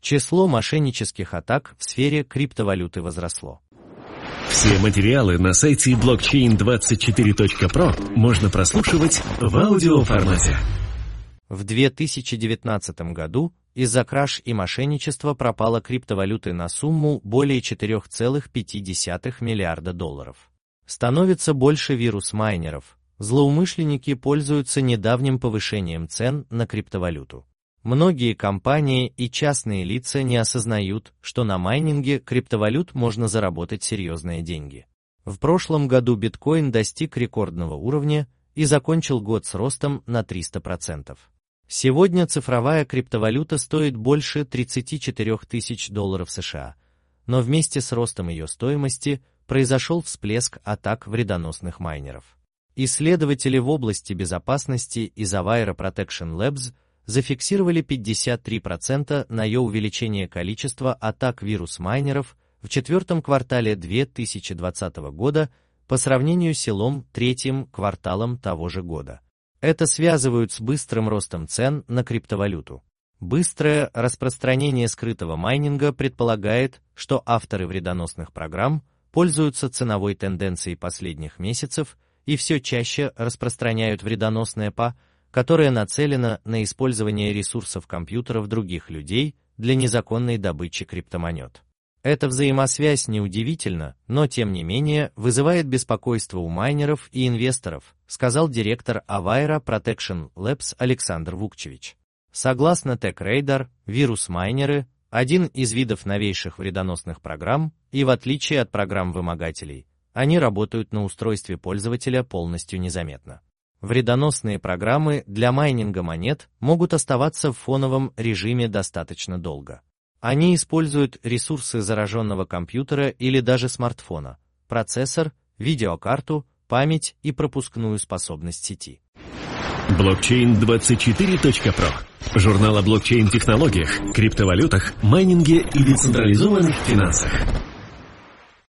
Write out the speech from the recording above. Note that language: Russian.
Число мошеннических атак в сфере криптовалюты возросло. Все материалы на сайте blockchain24.pro можно прослушивать в аудиоформате. В 2019 году из-за краж и мошенничества пропало криптовалюты на сумму более 4,5 миллиарда долларов. Становится больше вирус-майнеров. Злоумышленники пользуются недавним повышением цен на криптовалюту. Многие компании и частные лица не осознают, что на майнинге криптовалют можно заработать серьезные деньги. В прошлом году биткоин достиг рекордного уровня и закончил год с ростом на 300%. Сегодня цифровая криптовалюта стоит больше 34 тысяч долларов США, но вместе с ростом ее стоимости произошел всплеск атак вредоносных майнеров. Исследователи в области безопасности из Avira Protection Labs зафиксировали 53% на ее увеличение количества атак вирус-майнеров в четвертом квартале 2020 года по сравнению с третьим кварталом того же года. Это связывают с быстрым ростом цен на криптовалюту. Быстрое распространение скрытого майнинга предполагает, что авторы вредоносных программ пользуются ценовой тенденцией последних месяцев и все чаще распространяют вредоносное ПА, которое нацелено на использование ресурсов компьютеров других людей для незаконной добычи криптомонет. Эта взаимосвязь неудивительна, но тем не менее вызывает беспокойство у майнеров и инвесторов, сказал директор Avira Protection Labs Александр Вукчевич. Согласно TechRadar, вирус-майнеры – один из видов новейших вредоносных программ, и в отличие от программ-вымогателей, они работают на устройстве пользователя полностью незаметно. Вредоносные программы для майнинга монет могут оставаться в фоновом режиме достаточно долго. Они используют ресурсы зараженного компьютера или даже смартфона, процессор, видеокарту, память и пропускную способность сети. Blockchain24.pro. Журнал о блокчейн-технологиях, криптовалютах, майнинге и децентрализованных финансах.